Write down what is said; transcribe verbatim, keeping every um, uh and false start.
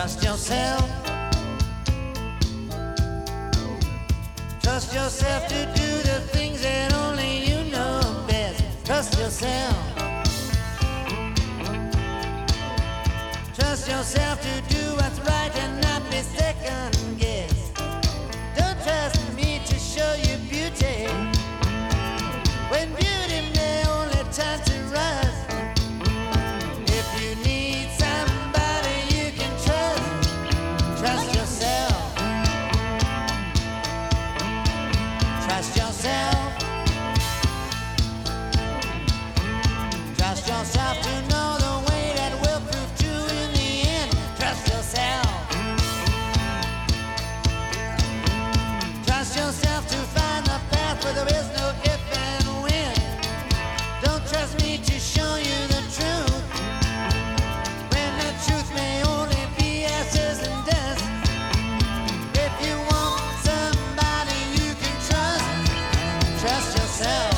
Trust yourself. Trust yourself to do the things that only you know best. Trust yourself. Trust yourself to do what's right and not be second guessed. Don't trust me to show you beauty when beauty may only turn to rust. If you need somebody you can trust, trust yourself. Trust yourself. Trust yourself to know the way that will prove true in the end. Trust yourself. Trust yourself to find the path where there is no if and when. Don't trust me to show you the truth when the truth may only be ashes and dust. If you want somebody you can trust, trust yourself.